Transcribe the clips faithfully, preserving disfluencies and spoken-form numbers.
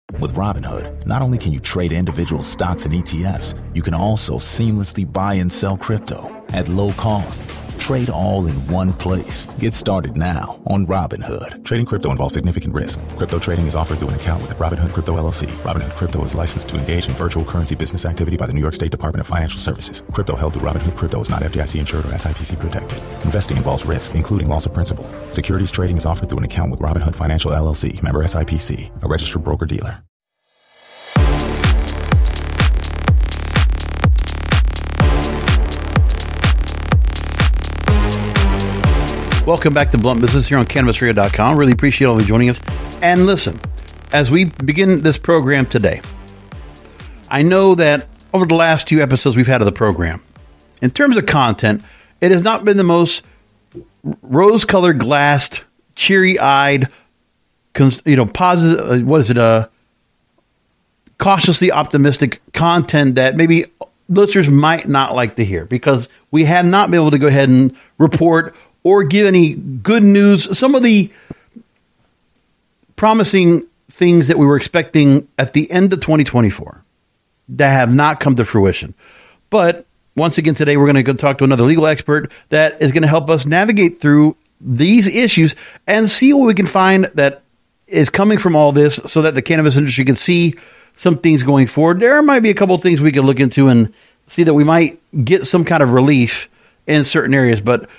With Robinhood, not only can you trade individual stocks and E T Fs, you can also seamlessly buy and sell crypto at low costs. Trade all in one place. Get started now on Robinhood. Trading crypto involves significant risk. Crypto trading is offered through an account with Robinhood Crypto L L C. Robinhood Crypto is licensed to engage in virtual currency business activity by the New York State Department of Financial Services. Crypto held through Robinhood Crypto is not F D I C insured or S I P C protected. Investing involves risk, including loss of principal. Securities trading is offered through an account with Robinhood Financial L L C, member S I P C, a registered broker-dealer. Welcome back to Blunt Business here on Cannabis Radio dot com. Really appreciate all of you joining us. And listen, as we begin this program today, I know that over the last two episodes we've had of the program, in terms of content, it has not been the most rose-colored glassed, cheery-eyed, you know, positive, what is it, uh, cautiously optimistic content that maybe listeners might not like to hear, because we have not been able to go ahead and report or give any good news. Some of the promising things that we were expecting at the end of twenty twenty-four that have not come to fruition. But once again, today we're going to go talk to another legal expert that is going to help us navigate through these issues and see what we can find that is coming from all this, so that the cannabis industry can see some things going forward. There might be a couple of things we can look into and see that we might get some kind of relief in certain areas. But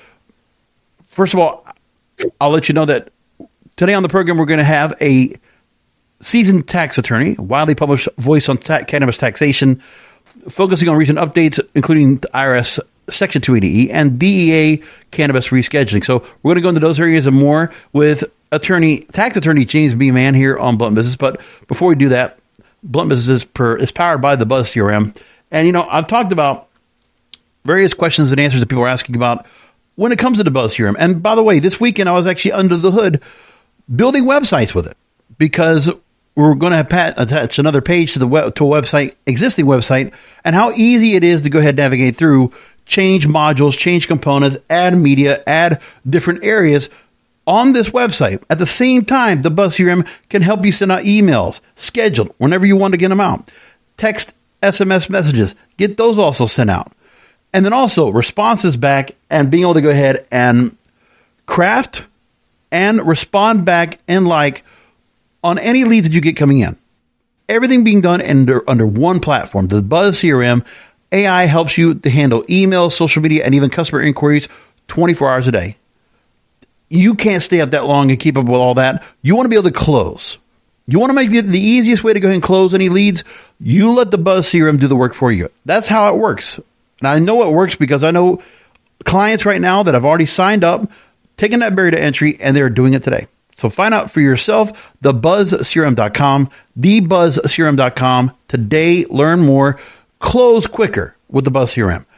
first of all, I'll let you know that today on the program, we're going to have a seasoned tax attorney, widely published voice on ta- cannabis taxation, focusing on recent updates, including the I R S Section two eighty E and D E A cannabis rescheduling. So we're going to go into those areas and more with attorney, tax attorney James B. Mann here on Blunt Business. But before we do that, Blunt Business is, per, is powered by the Buzz C R M. And, you know, I've talked about various questions and answers that people are asking about when it comes to the Buzz C R M. And by the way, this weekend I was actually under the hood building websites with it, because we're going to attach another page to the web, to a website, existing website, and how easy it is to go ahead and navigate through, change modules, change components, add media, add different areas on this website. At the same time, the Buzz C R M can help you send out emails, scheduled whenever you want to get them out. Text, S M S messages, get those also sent out. And then also responses back, and being able to go ahead and craft and respond back and like on any leads that you get coming in. Everything being done under, under one platform. The Buzz C R M A I helps you to handle email, social media, and even customer inquiries twenty-four hours a day. You can't stay up that long and keep up with all that. You want to be able to close. You want to make the, the easiest way to go ahead and close any leads. You let the Buzz C R M do the work for you. That's how it works. And I know it works because I know clients right now that have already signed up, taken that barrier to entry, and they're doing it today. So find out for yourself, the buzz c r m dot com, the buzz c r m dot com. Today, learn more, close quicker with the Buzz C R M.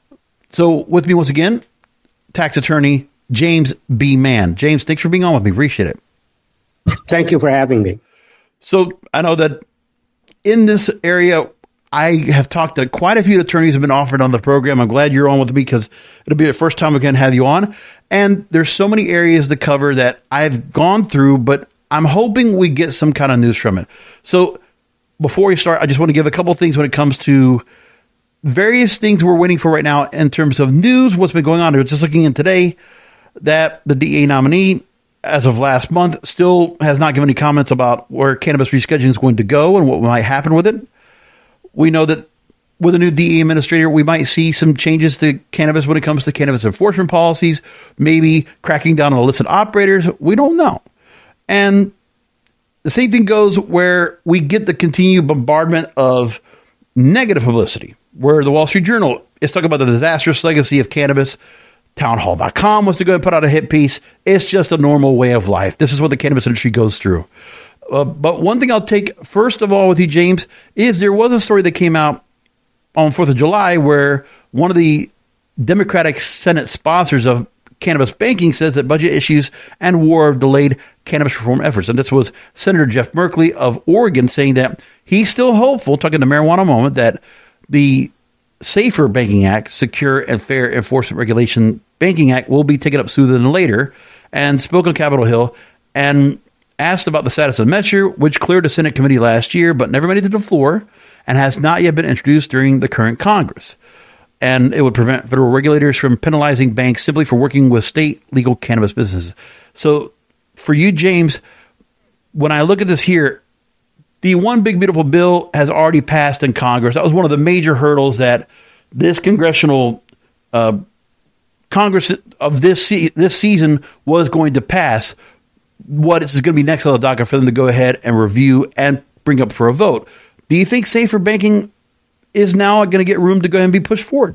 So with me once again, tax attorney James B. Mann. James, thanks for being on with me. Appreciate it. Thank you for having me. So I know that in this area, I have talked to quite a few attorneys who have been offered on the program. I'm glad you're on with me because it'll be the first time we can have you on. And there's so many areas to cover that I've gone through, but I'm hoping we get some kind of news from it. So before we start, I just want to give a couple things when it comes to various things we're waiting for right now in terms of news, what's been going on. I was just looking in today that the D A nominee, as of last month, still has not given any comments about where cannabis rescheduling is going to go and what might happen with it. We know that with a new D E A administrator, we might see some changes to cannabis when it comes to cannabis enforcement policies, maybe cracking down on illicit operators. We don't know. And the same thing goes where we get the continued bombardment of negative publicity, where the Wall Street Journal is talking about the disastrous legacy of cannabis. Townhall dot com wants to go and put out a hit piece. It's just a normal way of life. This is what the cannabis industry goes through. Uh, but one thing I'll take first of all with you, James, is there was a story that came out on fourth of July where one of the Democratic Senate sponsors of cannabis banking says that budget issues and war have delayed cannabis reform efforts. And this was Senator Jeff Merkley of Oregon saying that he's still hopeful, talking to Marijuana Moment, that the Safer Banking Act, Secure and Fair Enforcement Regulation Banking Act, will be taken up sooner than later, and spoke on Capitol Hill. And asked about the status of the measure, which cleared a Senate committee last year, but never made it to the floor and has not yet been introduced during the current Congress. And it would prevent federal regulators from penalizing banks simply for working with state legal cannabis businesses. So for you, James, when I look at this here, the one big beautiful bill has already passed in Congress. That was one of the major hurdles that this congressional uh, Congress of this se- this season was going to pass. What is going to be next on the docket for them to go ahead and review and bring up for a vote. Do you think safer banking is now going to get room to go ahead and be pushed forward?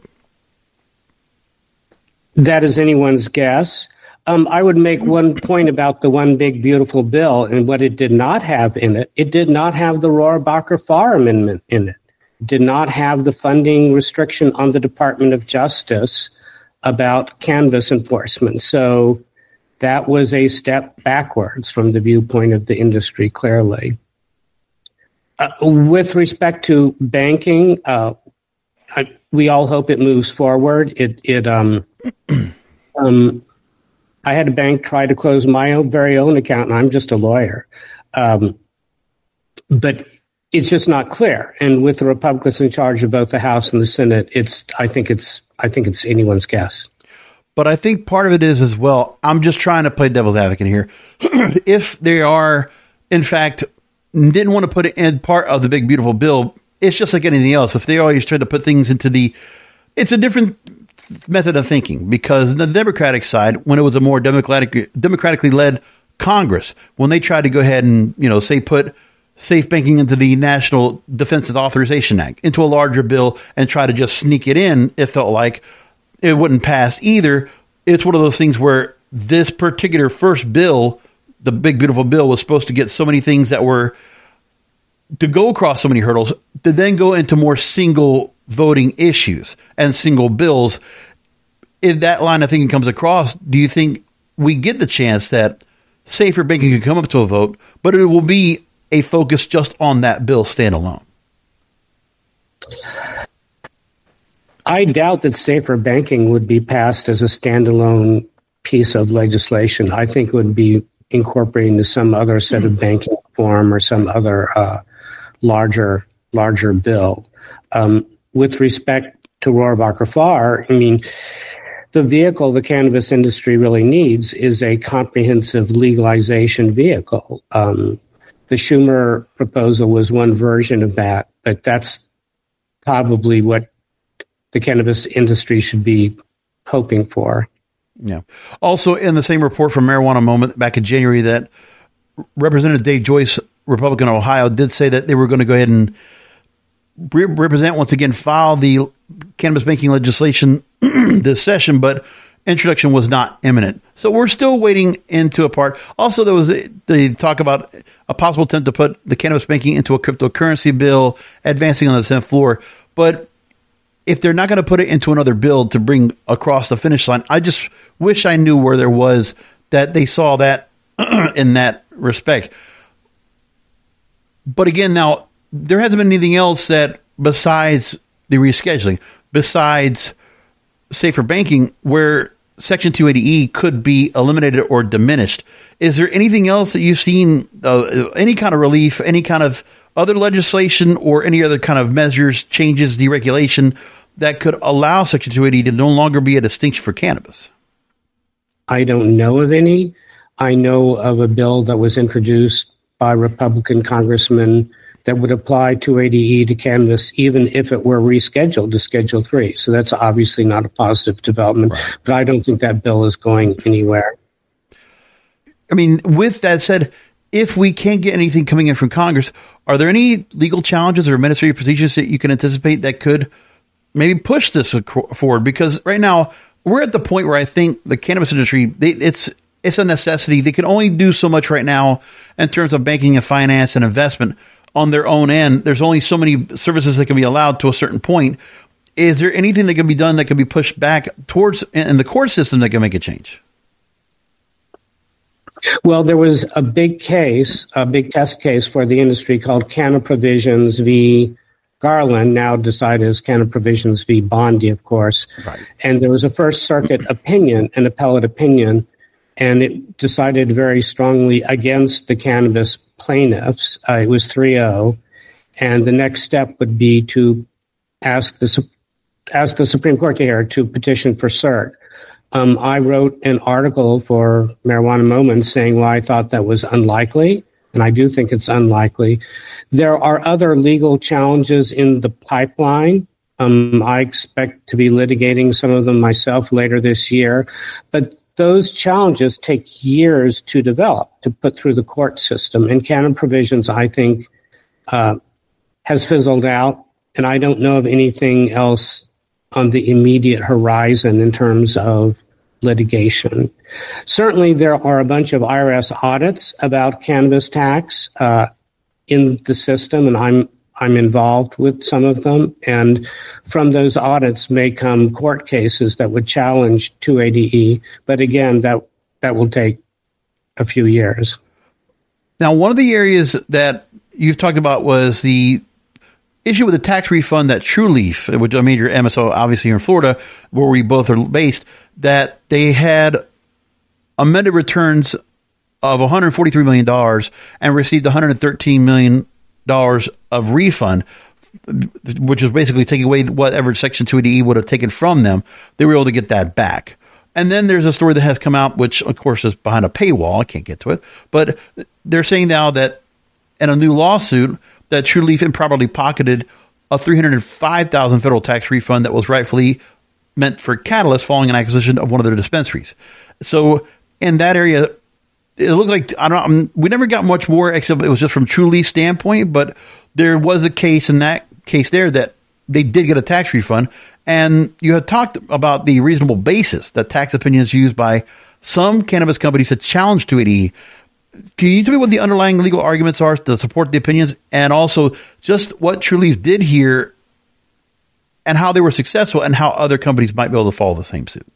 That is anyone's guess. Um, I would make one point about the one big beautiful bill and what it did not have in it. It did not have the Rohrabacher-Farr Amendment in it. It did not have the funding restriction on the Department of Justice about cannabis enforcement. So that was a step backwards from the viewpoint of the industry, clearly. Uh, with respect to banking, uh, I, we all hope it moves forward. It, it, um, um, I had a bank try to close my own very own account, and I'm just a lawyer. Um, but it's just not clear. And with the Republicans in charge of both the House and the Senate, it's I think it's I think it's anyone's guess. But I think part of it is as well, I'm just trying to play devil's advocate here. If they are, in fact, didn't want to put it in part of the big beautiful bill, it's just like anything else. If they always try to put things into the, it's a different method of thinking, because the Democratic side, when it was a more democratic, democratically led Congress, when they tried to go ahead and, you know, say put safe banking into the National Defense Authorization Act, into a larger bill, and try to just sneak it in, it felt like it wouldn't pass either. It's one of those things where this particular first bill, the big beautiful bill, was supposed to get so many things that were to go across so many hurdles to then go into more single voting issues and single bills. If that line of thinking comes across, do you think we get the chance that safer banking can come up to a vote, but it will be a focus just on that bill standalone? I doubt that safer banking would be passed as a standalone piece of legislation. I think it would be incorporated into some other set of banking reform or some other uh, larger larger bill. Um, with respect to Rohrabacher-Farr, I mean, the vehicle the cannabis industry really needs is a comprehensive legalization vehicle. Um, the Schumer proposal was one version of that, but that's probably what the cannabis industry should be hoping for. Yeah. Also, in the same report from Marijuana Moment back in January, that Representative Dave Joyce, Republican of Ohio, did say that they were going to go ahead and re- represent, once again, file the cannabis banking legislation this session, but introduction was not imminent. So we're still waiting into a part. Also, there was the talk about a possible attempt to put the cannabis banking into a cryptocurrency bill, advancing on the Senate floor. But if they're not going to put it into another bill to bring across the finish line, I just wish I knew where there was that they saw that in that respect. But again, now, there hasn't been anything else that besides the rescheduling, besides safer banking, where Section two eighty E could be eliminated or diminished. Is there anything else that you've seen, uh, any kind of relief, any kind of other legislation or any other kind of measures, changes, deregulation that could allow Section two eighty to no longer be a distinction for cannabis? I don't know of any. I know of a bill that was introduced by Republican congressmen that would apply two eighty E to cannabis even if it were rescheduled to Schedule three. So that's obviously not a positive development, right. But I don't think that bill is going anywhere. I mean, with that said, if we can't get anything coming in from Congress, are there any legal challenges or administrative procedures that you can anticipate that could maybe push this forward? Because right now, we're at the point where I think the cannabis industry, they, it's it's a necessity. They can only do so much right now in terms of banking and finance and investment on their own end. There's only so many services that can be allowed to a certain point. Is there anything that can be done that can be pushed back towards in the court system that can make a change? Well, there was a big case, a big test case for the industry called Canna Provisions v. Garland, now decided as Canna Provisions v. Bondi, of course. Right. And there was a First Circuit opinion, an appellate opinion, and it decided very strongly against the cannabis plaintiffs. Uh, it was three oh, and the next step would be to ask the ask the Supreme Court to hear to petition for cert. Um, I wrote an article for Marijuana Moments saying why I thought that was unlikely, and I do think it's unlikely. There are other legal challenges in the pipeline. Um, I expect to be litigating some of them myself later this year, but those challenges take years to develop, to put through the court system. And canon provisions, I think, uh, has fizzled out, and I don't know of anything else on the immediate horizon in terms of litigation. Certainly, there are a bunch of I R S audits about cannabis tax uh, in the system, and I'm I'm involved with some of them. And from those audits may come court cases that would challenge two eighty E. But again, that that will take a few years. Now, one of the areas that you've talked about was the issue with the tax refund that Trulieve, which I mean, your M S O, obviously here in Florida, where we both are based, that they had amended returns of one hundred forty-three million dollars and received one hundred thirteen million dollars of refund, which is basically taking away whatever Section two eighty E would have taken from them. They were able to get that back. And then there's a story that has come out, which of course is behind a paywall. I can't get to it, but they're saying now that in a new lawsuit that Trulieve improperly pocketed a three hundred five thousand dollars federal tax refund that was rightfully meant for Catalyst following an acquisition of one of their dispensaries. So in that area, it looked like, I don't know, we never got much more except it was just from Trulieve's standpoint, but there was a case in that case there that they did get a tax refund. And you had talked about the reasonable basis that tax opinions used by some cannabis companies to challenge two eighty E. Can you tell me what the underlying legal arguments are to support the opinions, and also just what Trulieve did here and how they were successful and how other companies might be able to follow the same suit?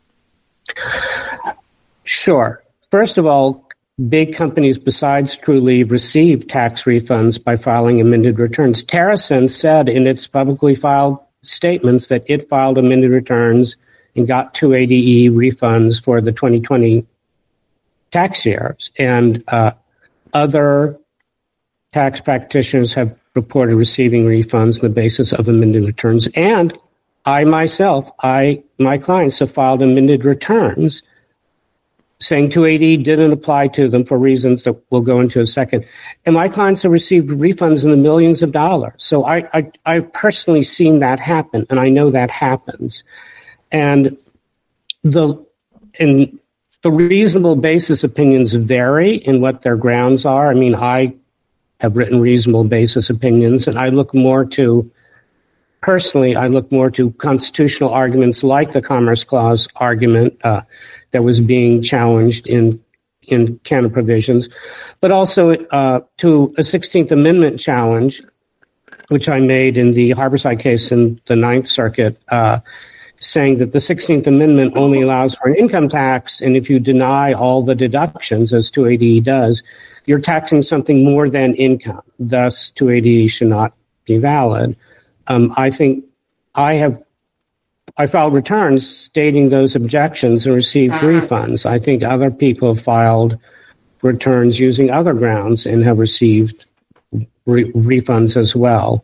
Sure. First of all, big companies besides Trulieve receive tax refunds by filing amended returns. TerrAscend said in its publicly filed statements that it filed amended returns and got two eighty E refunds for the twenty twenty tax years. And uh, other tax practitioners have reported receiving refunds on the basis of amended returns. And I myself, I my clients have filed amended returns saying two eighty didn't apply to them for reasons that we'll go into in a second. And my clients have received refunds in the millions of dollars. So I, I, I've personally seen that happen, and I know that happens. And the and the reasonable basis opinions vary in what their grounds are. I mean, I have written reasonable basis opinions, and I look more to, personally, I look more to constitutional arguments like the Commerce Clause argument, uh, that was being challenged in in canon provisions, but also uh, to a sixteenth Amendment challenge, which I made in the Harborside case in the Ninth Circuit, uh, saying that the sixteenth Amendment only allows for an income tax, and if you deny all the deductions, as two eighty E does, you're taxing something more than income. Thus, two eighty E should not be valid. Um, I think I have I filed returns stating those objections and received refunds. I think other people have filed returns using other grounds and have received re- refunds as well.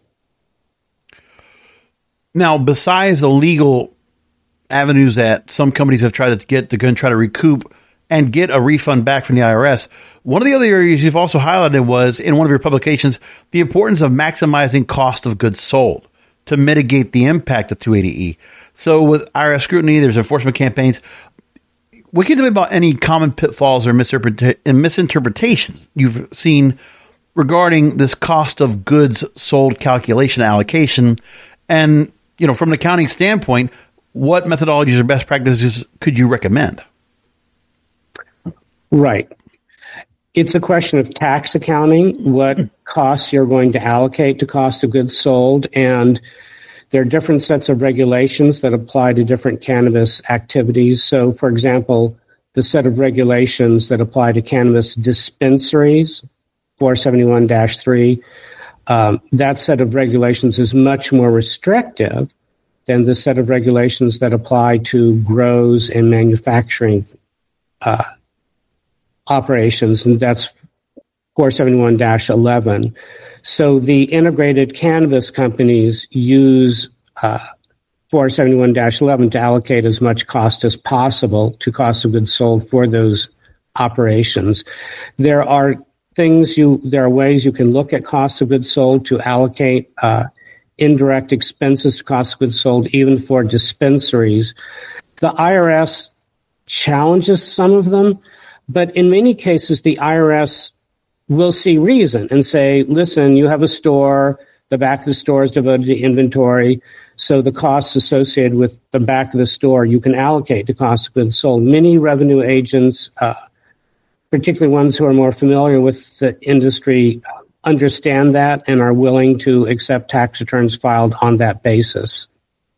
Now, besides the legal avenues that some companies have tried to get to go and try to recoup and get a refund back from the I R S, one of the other areas you've also highlighted was, in one of your publications, the importance of maximizing cost of goods sold to mitigate the impact of two eighty E. So with I R S scrutiny, there's enforcement campaigns. What can you tell me about any common pitfalls or misinterpretations you've seen regarding this cost of goods sold calculation allocation? And, you know, from an accounting standpoint, what methodologies or best practices could you recommend? Right. It's a question of tax accounting, what costs you're going to allocate to cost of goods sold, and there are different sets of regulations that apply to different cannabis activities. So, for example, the set of regulations that apply to cannabis dispensaries, four seventy-one dash three, um, that set of regulations is much more restrictive than the set of regulations that apply to grows and manufacturing uh, operations, and that's four seventy-one dash eleven. So the integrated cannabis companies use uh, four seventy-one dash eleven to allocate as much cost as possible to cost of goods sold for those operations. There are things you, there are ways you can look at cost of goods sold to allocate uh, indirect expenses to cost of goods sold, even for dispensaries. The I R S challenges some of them, but in many cases, the I R S will see reason and say, listen, you have a store, the back of the store is devoted to inventory, so the costs associated with the back of the store you can allocate to cost of goods sold. Many revenue agents, uh, particularly ones who are more familiar with the industry, understand that and are willing to accept tax returns filed on that basis.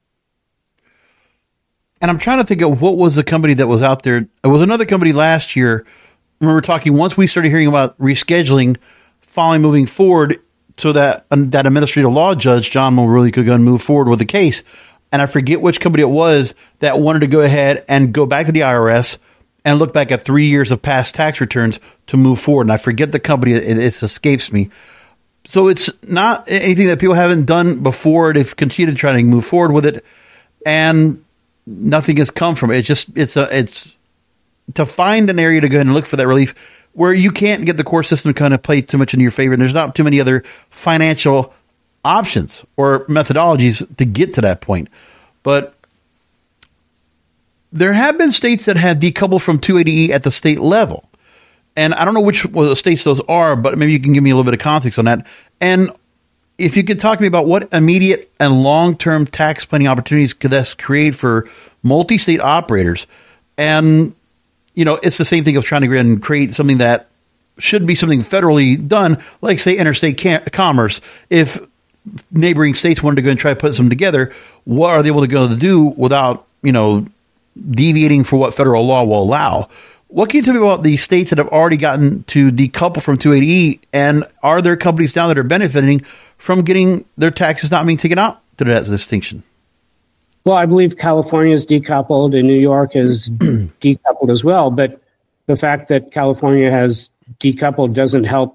And I'm trying to think of what was the company that was out there. It was another company last year. I remember talking, once we started hearing about rescheduling, finally moving forward so that uh, that administrative law judge, John Mulrooney, could go and move forward with the case. And I forget which company it was that wanted to go ahead and go back to the I R S and look back at three years of past tax returns to move forward. And I forget the company. It, it escapes me. So it's not anything that people haven't done before. They've continued to try to move forward with it, and nothing has come from it. It's just, it's a, it's to find an area to go ahead and look for that relief where you can't get the court system to kind of play too much in your favor. And there's not too many other financial options or methodologies to get to that point. But there have been states that have decoupled from two eighty E at the state level. And I don't know which well, states those are, but maybe you can give me a little bit of context on that. And if you could talk to me about what immediate and long-term tax planning opportunities could this create for multi-state operators. And, you know, it's the same thing of trying to go ahead and create something that should be something federally done, like, say, interstate ca- commerce. If neighboring states wanted to go and try to put some together, what are they able to go to do without, you know, deviating for what federal law will allow? What can you tell me about the states that have already gotten to decouple from two eighty E, and are there companies now that are benefiting from getting their taxes not being taken out to that distinction? Well, I believe California is decoupled and New York is decoupled as well. But the fact that California has decoupled doesn't help.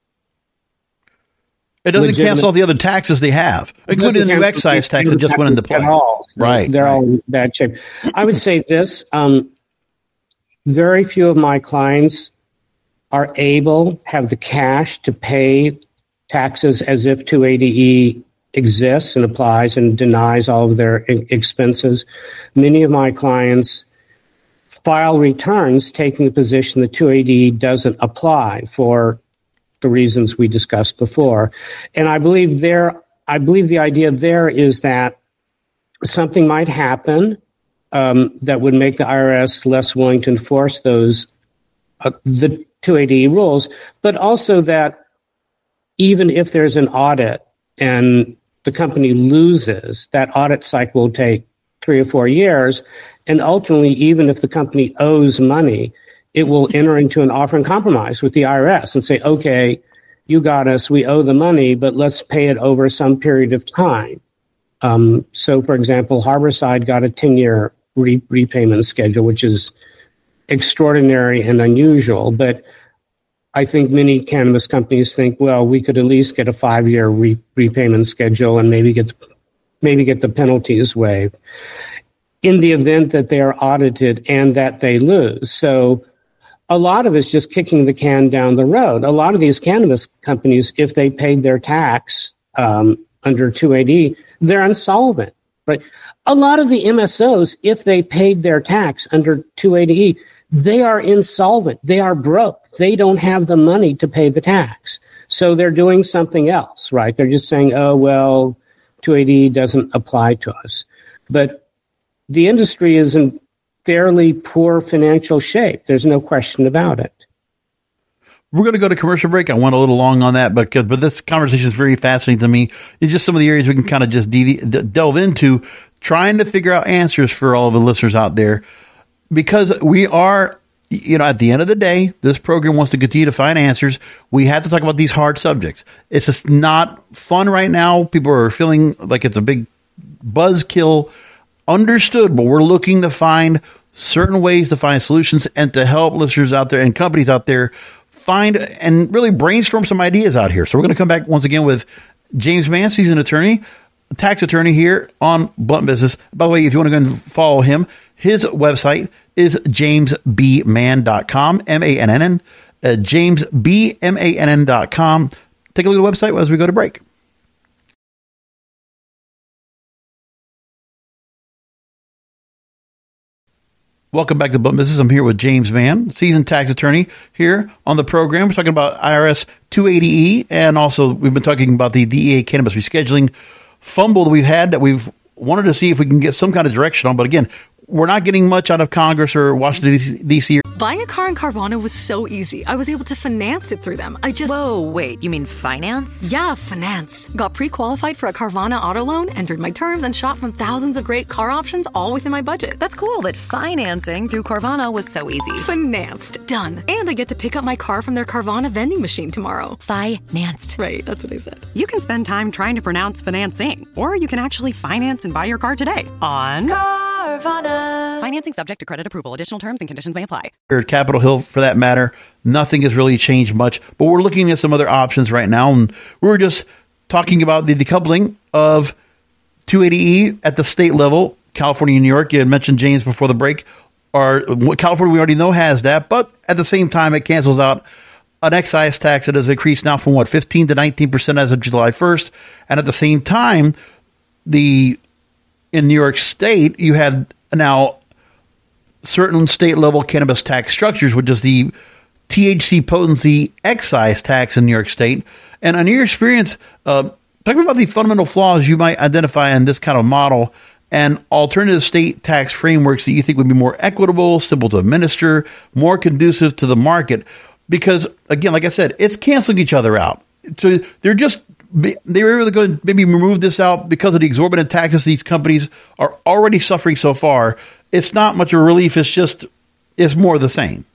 It doesn't legitimate, cancel all the other taxes they have, including the new excise tax that just went into play. All. So right. They're right. all in bad shape. I would say this. Um, very few of my clients are able, have the cash to pay taxes as if two eighty E exists and applies and denies all of their expenses. Many of my clients file returns taking the position that two eighty E doesn't apply for the reasons we discussed before. And I believe there, I believe the idea there is that something might happen um, that would make the I R S less willing to enforce those uh, the two eighty E rules, but also that even if there's an audit and the company loses, that audit cycle will take three or four years. And ultimately, even if the company owes money, it will enter into an offer and compromise with the I R S and say, okay, you got us, we owe the money, but let's pay it over some period of time. Um, so, for example, Harborside got a ten-year re- repayment schedule, which is extraordinary and unusual. But I think many cannabis companies think, well, we could at least get a five-year re- repayment schedule and maybe get maybe get the penalties waived in the event that they are audited and that they lose. So a lot of it's just kicking the can down the road. A lot of these cannabis companies, if they paid their tax um, under two eighty, they're insolvent, right? A lot of the M S Os, if they paid their tax under two eighty E, they are insolvent. They are broke. They don't have the money to pay the tax. So they're doing something else, right? They're just saying, oh, well, two eighty E doesn't apply to us. But the industry is in fairly poor financial shape. There's no question about it. We're going to go to commercial break. I went a little long on that, but but this conversation is very fascinating to me. It's just some of the areas we can kind of just dev- delve into, trying to figure out answers for all of the listeners out there, because we are, you know, at the end of the day, this program wants to continue to find answers. We have to talk about these hard subjects. It's just not fun right now. People are feeling like it's a big buzzkill. Understood, but we're looking to find certain ways to find solutions and to help listeners out there and companies out there find and really brainstorm some ideas out here. So we're going to come back once again with James Mann, seasoned attorney, tax attorney here on Blunt Business. By the way, if you want to go and follow him, his website is james b mann dot com, M A N N N, uh, james b mann dot com. Take a look at the website as we go to break. Welcome back to Blunt Business. I'm here with James Mann, seasoned tax attorney here on the program. We're talking about I R S two eighty E, and also we've been talking about the D E A cannabis rescheduling fumble that we've had that we've wanted to see if we can get some kind of direction on. But again, we're not getting much out of Congress or Washington, D C. Buying a car in Carvana was so easy. I was able to finance it through them. I just... Whoa, wait, you mean finance? Yeah, finance. Got pre-qualified for a Carvana auto loan, entered my terms, and shot from thousands of great car options, all within my budget. That's cool, but financing through Carvana was so easy. Financed. Done. And I get to pick up my car from their Carvana vending machine tomorrow. Financed. Right, that's what I said. You can spend time trying to pronounce financing, or you can actually finance and buy your car today on Carvana. Financing subject to credit approval. Additional terms and conditions may apply. Or Capitol Hill, for that matter, nothing has really changed much. But we're looking at some other options right now, and we were just talking about the decoupling of two eighty E at the state level. California and New York, you had mentioned, James, before the break, are California, we already know, has that, but at the same time, it cancels out an excise tax that has increased now from what, fifteen to nineteen percent as of July first. And at the same time, the in New York State, you have now certain state level cannabis tax structures, which is the T H C potency excise tax in New York State. And in your experience, uh, talk about the fundamental flaws you might identify in this kind of model and alternative state tax frameworks that you think would be more equitable, simple to administer, more conducive to the market. Because, again, like I said, it's canceling each other out. So they're just, they were really going to maybe remove this out because of the exorbitant taxes these companies are already suffering so far. It's not much of a relief. It's just, it's more of the same.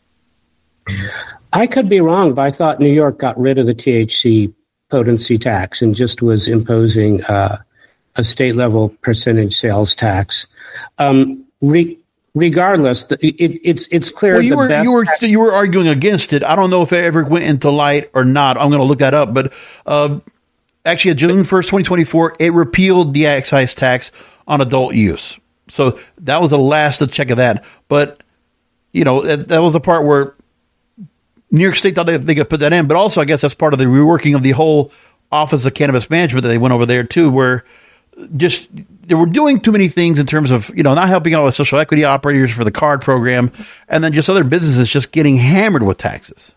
I could be wrong, but I thought New York got rid of the T H C potency tax and just was imposing uh, a state level percentage sales tax. Um, re- regardless, it, it's it's clear. Well, you the were best you were you were arguing against it. I don't know if it ever went into light or not. I'm going to look that up. But uh, actually, on June first, twenty twenty-four, it repealed the excise tax on adult use. So that was the last check of that. But, you know, that, that was the part where New York State thought they, they could put that in. But also, I guess that's part of the reworking of the whole Office of Cannabis Management that they went over there, too, where just they were doing too many things in terms of, you know, not helping out with social equity operators for the card program, and then just other businesses just getting hammered with taxes.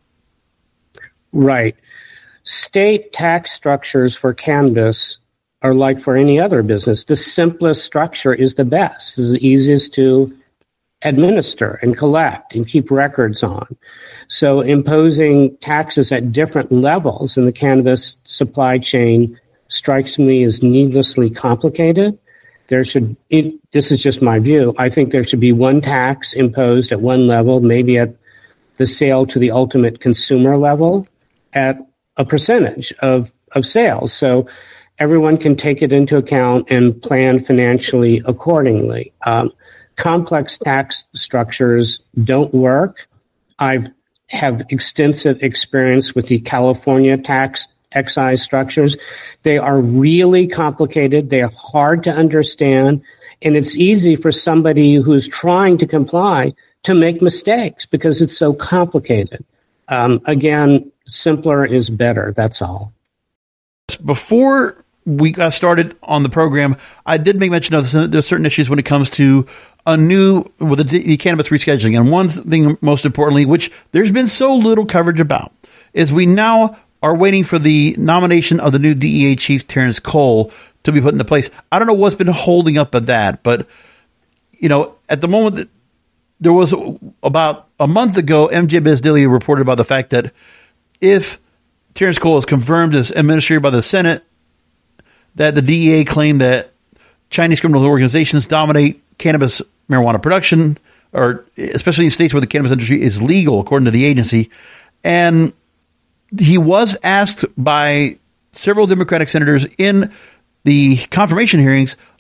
Right. State tax structures for cannabis are like for any other business. The simplest structure is the best. It's the easiest to administer and collect and keep records on. So imposing taxes at different levels in the cannabis supply chain strikes me as needlessly complicated. There should, it, this is just my view, I think there should be one tax imposed at one level, maybe at the sale to the ultimate consumer level, at a percentage of, of sales. So everyone can take it into account and plan financially accordingly. Um, complex tax structures don't work. I have extensive experience with the California tax excise structures. They are really complicated. They are hard to understand. And it's easy for somebody who's trying to comply to make mistakes because it's so complicated. Um, again, simpler is better. That's all. Before we got started on the program, I did make mention of there's certain issues when it comes to a new, with the, the cannabis rescheduling. And one thing, most importantly, which there's been so little coverage about, is we now are waiting for the nomination of the new D E A chief, Terrence Cole, to be put into place. I don't know what's been holding up at that, but, you know, at the moment, there was about a month ago, M J Biz Daily reported about the fact that if Terrence Cole is confirmed as administrator by the Senate, that the D E A claimed that Chinese criminal organizations dominate cannabis marijuana production, or especially in states where the cannabis industry is legal, according to the agency. And he was asked by several Democratic senators in the confirmation hearings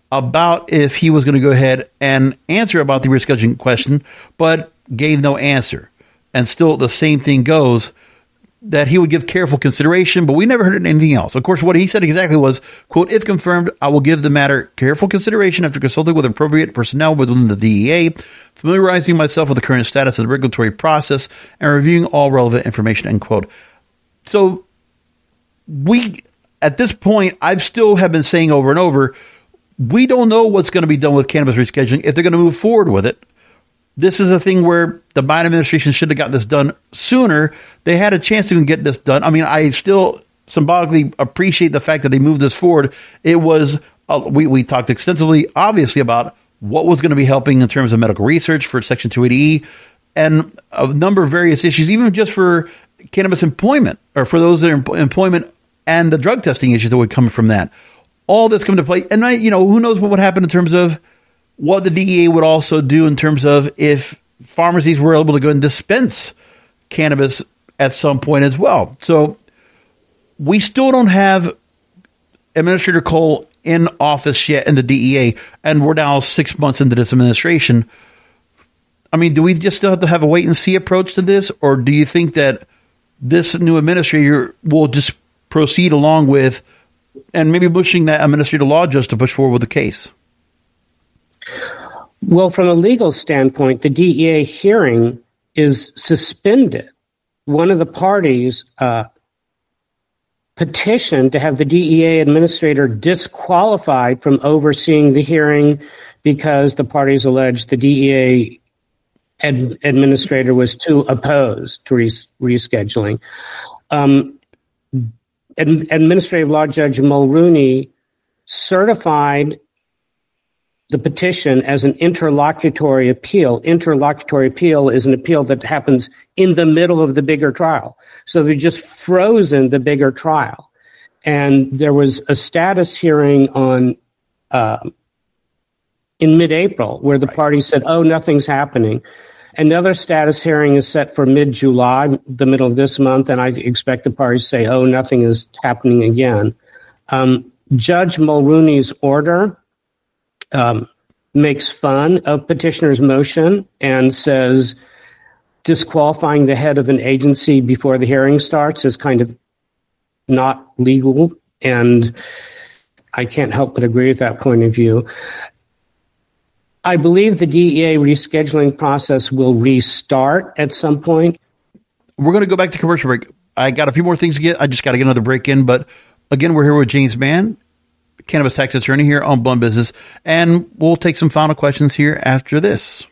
about if he was going to go ahead and answer about the rescheduling question, but gave no answer. And still the same thing goes, that he would give careful consideration, but we never heard anything else. Of course, what he said exactly was, quote, if confirmed, I will give the matter careful consideration after consulting with appropriate personnel within the D E A, familiarizing myself with the current status of the regulatory process, and reviewing all relevant information, end quote. So we, at this point, I've still have been saying over and over, we don't know what's going to be done with cannabis rescheduling, if they're going to move forward with it. This is a thing where the Biden administration should have gotten this done sooner. They had a chance to get this done. I mean, I still symbolically appreciate the fact that they moved this forward. It was, uh, we, we talked extensively, obviously, about what was going to be helping in terms of medical research for Section two eighty E and a number of various issues, even just for cannabis employment or for those that are in employment and the drug testing issues that would come from that. All this come to play. And, I, you know, who knows what would happen in terms of what the D E A would also do in terms of if pharmacies were able to go and dispense cannabis at some point as well. So we still don't have Administrator Cole in office yet in the D E A, and we're now six months into this administration. I mean, do we just still have to have a wait and see approach to this, or do you think that this new administrator will just proceed along with and maybe pushing that administrative law judge to push forward with the case? Well, from a legal standpoint, the D E A hearing is suspended. One of the parties uh, petitioned to have the D E A administrator disqualified from overseeing the hearing because the parties alleged the D E A ad- administrator was too opposed to res- rescheduling. Um, ad- Administrative Law Judge Mulrooney certified the petition as an interlocutory appeal. Interlocutory appeal is an appeal that happens in the middle of the bigger trial. So they've just frozen the bigger trial. And there was a status hearing on uh, in mid-April where the party said, oh, nothing's happening. Another status hearing is set for mid-July, the middle of this month, and I expect the parties to say, oh, nothing is happening again. Um, Judge Mulrooney's order Um, makes fun of petitioner's motion and says disqualifying the head of an agency before the hearing starts is kind of not legal, and I can't help but agree with that point of view. I believe the D E A rescheduling process will restart at some point. We're going to go back to commercial break. I got a few more things to get. I just got to get another break in, but again, we're here with James Mann, cannabis tax attorney here on Blunt Business, and we'll take some final questions here after this.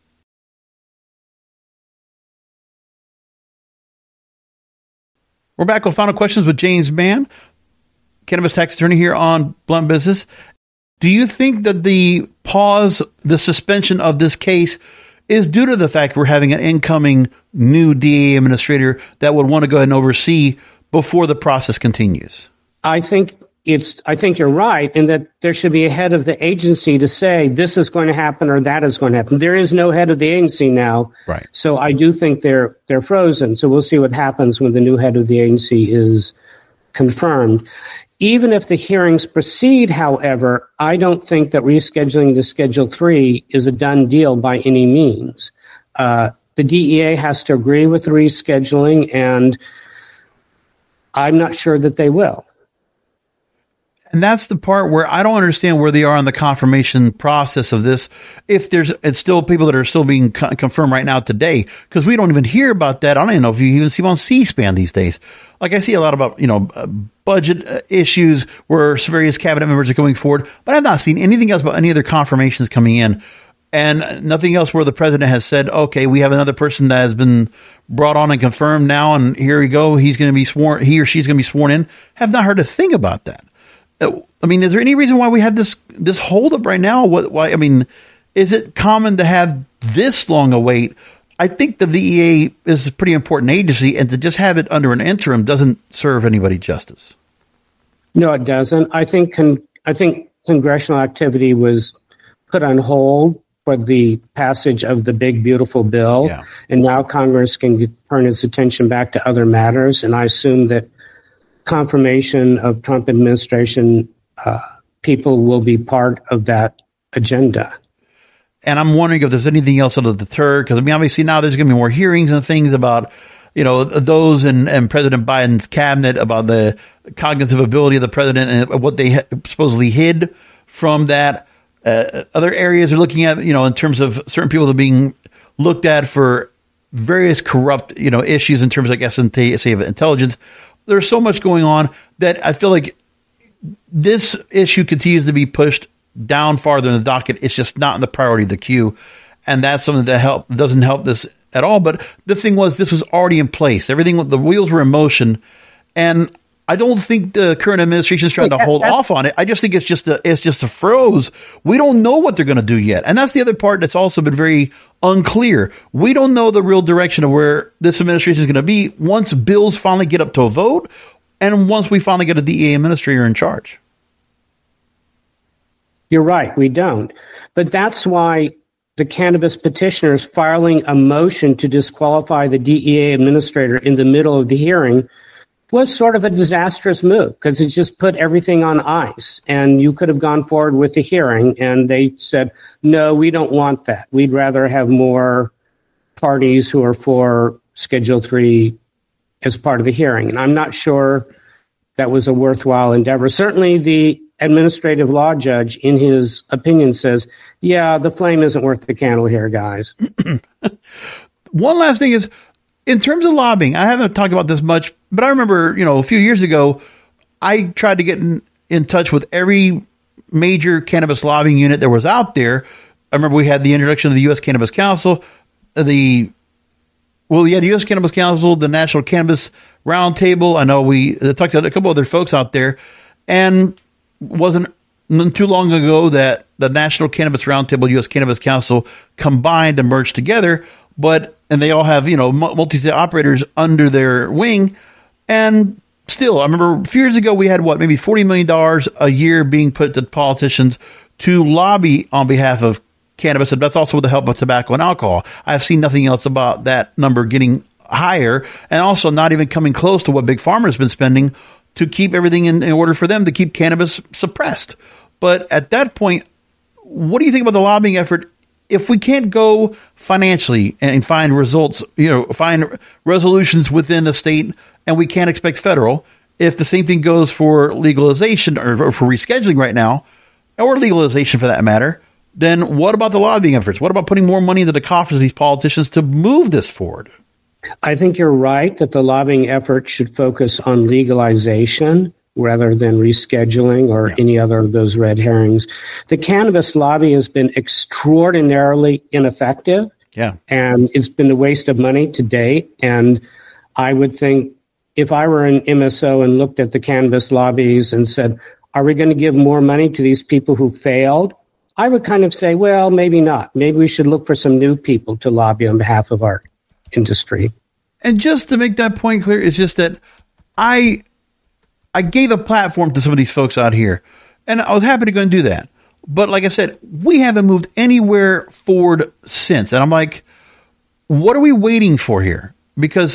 We're back with final questions with James Mann, cannabis tax attorney here on Blunt Business. Do you think that the pause, the suspension of this case is due to the fact we're having an incoming new D E A administrator that would want to go ahead and oversee before the process continues? I think It's. I think you're right in that there should be a head of the agency to say this is going to happen or that is going to happen. There is no head of the agency now, right? So I do think they're they're frozen. So we'll see what happens when the new head of the agency is confirmed. Even if the hearings proceed, however, I don't think that rescheduling to Schedule three is a done deal by any means. Uh, the D E A has to agree with the rescheduling, and I'm not sure that they will. And that's the part where I don't understand where they are on the confirmation process of this. If there's, it's still people that are still being co- confirmed right now today, because we don't even hear about that. I don't even know if you even see them on C-SPAN these days. Like I see a lot about, you know, uh, budget uh, issues where various cabinet members are coming forward, but I've not seen anything else about any other confirmations coming in, and nothing else where the president has said, okay, we have another person that has been brought on and confirmed now, and here we go. He's going to be sworn, he or she's going to be sworn in. Have not heard a thing about that. I mean, is there any reason why we have this this holdup right now? What? Why? I mean, is it common to have this long a wait? I think the D E A is a pretty important agency, and to just have it under an interim doesn't serve anybody justice. No, it doesn't. I think con- I think congressional activity was put on hold for the passage of the big, beautiful bill, yeah. And now Congress can get, turn its attention back to other matters. And I assume that confirmation of Trump administration uh, people will be part of that agenda. And I'm wondering if there's anything else that'll deter, because I mean, obviously now there's going to be more hearings and things about, you know, those in, in President Biden's cabinet about the cognitive ability of the president and what they supposedly hid from that. Uh, other areas they're looking at, you know, in terms of certain people that are being looked at for various corrupt, you know, issues in terms of, I guess, in say of intelligence. There's so much going on that I feel like this issue continues to be pushed down farther in the docket. It's just not in the priority of the queue. And that's something that help doesn't help this at all. But the thing was, this was already in place. Everything, the wheels were in motion. And I don't think the current administration is trying to hold off on it. I just think it's just a, it's just a froze. We don't know what they're going to do yet. And that's the other part that's also been very unclear. We don't know the real direction of where this administration is going to be once bills finally get up to a vote and once we finally get a D E A administrator in charge. You're right. We don't. But that's why the cannabis petitioners filing a motion to disqualify the D E A administrator in the middle of the hearing was sort of a disastrous move, because it just put everything on ice. And you could have gone forward with the hearing, and they said, no, we don't want that. We'd rather have more parties who are for Schedule three as part of the hearing. And I'm not sure that was a worthwhile endeavor. Certainly the administrative law judge, in his opinion, says, yeah, the flame isn't worth the candle here, guys. One last thing is, in terms of lobbying, I haven't talked about this much, but I remember, you know, a few years ago, I tried to get in, in touch with every major cannabis lobbying unit that was out there. I remember we had the introduction of the U S Cannabis Council, the, well, yeah, the U S Cannabis Council, the National Cannabis Roundtable. I know we uh, talked to a couple other folks out there, and wasn't too long ago that the National Cannabis Roundtable, U S Cannabis Council combined and merged together. But, and they all have, you know, multi-state operators under their wing. And still, I remember a few years ago, we had what, maybe forty million dollars a year being put to politicians to lobby on behalf of cannabis. And that's also with the help of tobacco and alcohol. I've seen nothing else about that number getting higher, and also not even coming close to what Big Pharma has been spending to keep everything in, in order for them to keep cannabis suppressed. But at that point, what do you think about the lobbying effort? If we can't go financially and find results, you know, find resolutions within the state, and we can't expect federal, if the same thing goes for legalization or for rescheduling right now, or legalization for that matter, then what about the lobbying efforts? What about putting more money into the coffers of these politicians to move this forward? I think you're right that the lobbying effort should focus on legalization rather than rescheduling or yeah. any other of those red herrings. The cannabis lobby has been extraordinarily ineffective. Yeah. And it's been a waste of money to date. And I would think if I were an M S O and looked at the cannabis lobbies and said, are we going to give more money to these people who failed? I would kind of say, well, maybe not. Maybe we should look for some new people to lobby on behalf of our industry. And just to make that point clear, it's just that I I gave a platform to some of these folks out here, and I was happy to go and do that. But like I said, we haven't moved anywhere forward since. And I'm like, what are we waiting for here? Because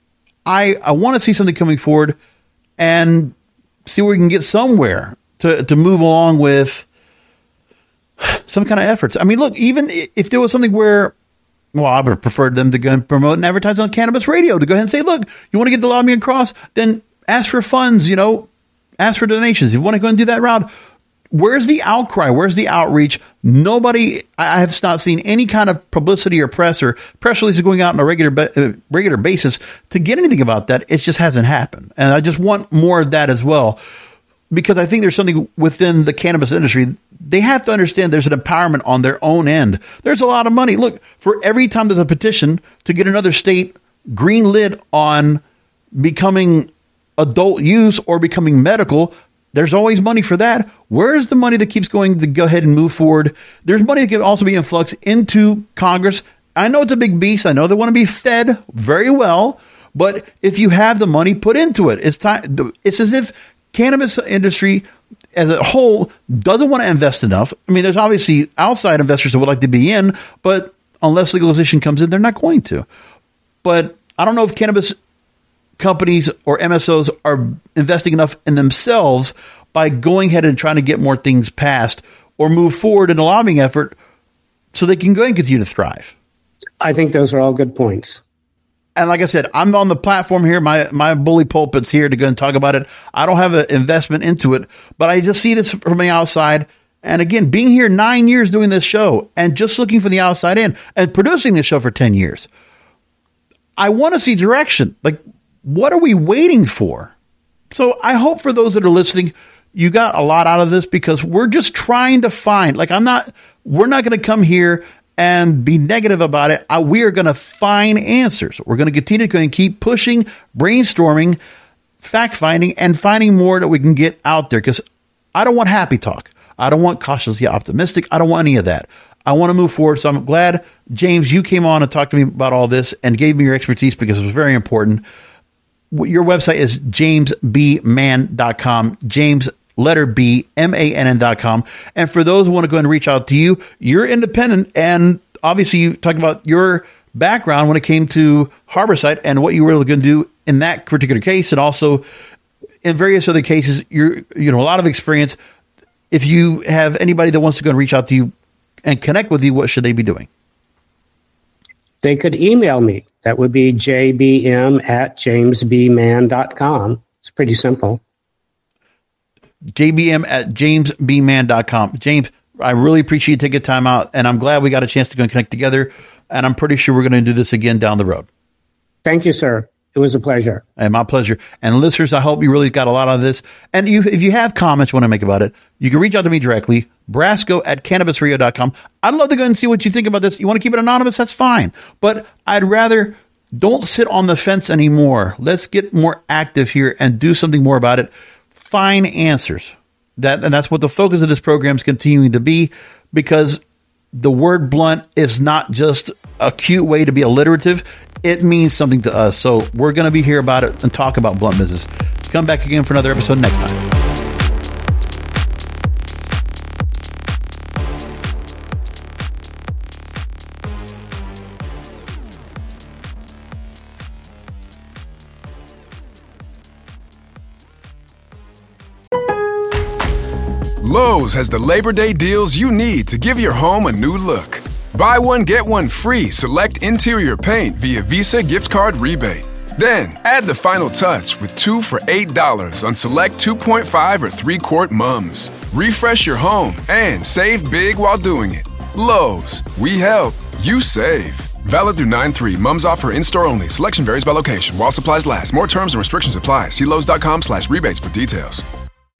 I I want to see something coming forward and see where we can get somewhere to, to move along with some kind of efforts. I mean, look, even if there was something where, well, I would have preferred them to go and promote and advertise on cannabis radio, to go ahead and say, look, you want to get the lobbying across, then ask for funds, you know, ask for donations. If you want to go and do that route, where's the outcry? Where's the outreach? Nobody, I have not seen any kind of publicity or press or press releases going out on a regular, uh, regular basis to get anything about that. It just hasn't happened. And I just want more of that as well, because I think there's something within the cannabis industry. They have to understand there's an empowerment on their own end. There's a lot of money. Look, for every time there's a petition to get another state green-lit on becoming adult use or becoming medical, there's always money for that. Where's the money that keeps going to go ahead and move forward? There's money that can also be influxed into Congress. I know it's a big beast. I know they want to be fed very well, but if you have the money, put into it. It's time. It's as if cannabis industry as a whole doesn't want to invest enough. I mean, there's obviously outside investors that would like to be in, but unless legalization comes in, they're not going to. But I don't know if cannabis companies or M S Os are investing enough in themselves by going ahead and trying to get more things passed or move forward in a lobbying effort so they can go and continue to thrive? I think those are all good points. And like I said, I'm on the platform here. My my bully pulpit's here to go and talk about it. I don't have an investment into it, but I just see this from the outside. And again, being here nine years doing this show and just looking from the outside in and producing this show for ten years, I want to see direction. Like, what are we waiting for? So I hope for those that are listening, you got a lot out of this, because we're just trying to find, like, I'm not, we're not going to come here and be negative about it. I, we are going to find answers. We're going to continue to go and keep pushing, brainstorming, fact finding, and finding more that we can get out there. Because I don't want happy talk. I don't want cautiously optimistic. I don't want any of that. I want to move forward. So I'm glad, James, you came on and talked to me about all this and gave me your expertise, because it was very important. Your website is james b mann dot com. James, letter B, M A N N dot com. And for those who want to go and reach out to you, you're independent. And obviously you talk about your background when it came to Harborside and what you were going to do in that particular case. And also in various other cases, you're, you know, a lot of experience. If you have anybody that wants to go and reach out to you and connect with you, what should they be doing? They could email me. That would be j b m at james b mann dot com. It's pretty simple. j b m at james b mann dot com. James, I really appreciate you taking time out, and I'm glad we got a chance to go and connect together, and I'm pretty sure we're going to do this again down the road. Thank you, sir. It was a pleasure. And my pleasure. And listeners, I hope you really got a lot out of this. And you, if you have comments you want to make about it, you can reach out to me directly, Brasco at cannabis radio dot com. I'd love to go and see what you think about this. You want to keep it anonymous? That's fine. But I'd rather don't sit on the fence anymore. Let's get more active here and do something more about it. Find answers. That, and that's what the focus of this program is continuing to be, because the word blunt is not just a cute way to be alliterative. It means something to us. So we're going to be here about it and talk about blunt business. Come back again for another episode next time. Lowe's has the Labor Day deals you need to give your home a new look. Buy one, get one free select interior paint via Visa gift card rebate. Then, add the final touch with two for eight dollars on select two point five or three quart mums. Refresh your home and save big while doing it. Lowe's, we help, you save. Valid through nine three. Mums offer in-store only. Selection varies by location. While supplies last. More terms and restrictions apply. See Lowe's dot com slash rebates for details.